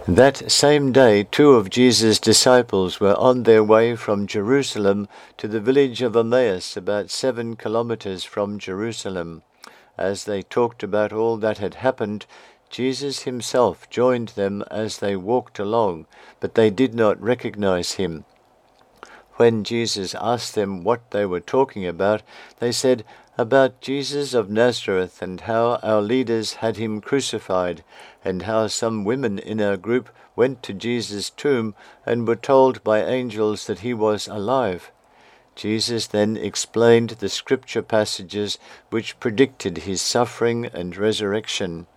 That same day, 2 of Jesus' disciples were on their way from Jerusalem to the village of Emmaus, about 7 kilometers from Jerusalem. As they talked about all that had happened, Jesus himself joined them as they walked along, but they did not recognize him. When Jesus asked them what they were talking about, they said, "About Jesus of Nazareth, and how our leaders had him crucified, and how some women in our group went to Jesus' tomb and were told by angels that he was alive." Jesus then explained the scripture passages which predicted his suffering and resurrection.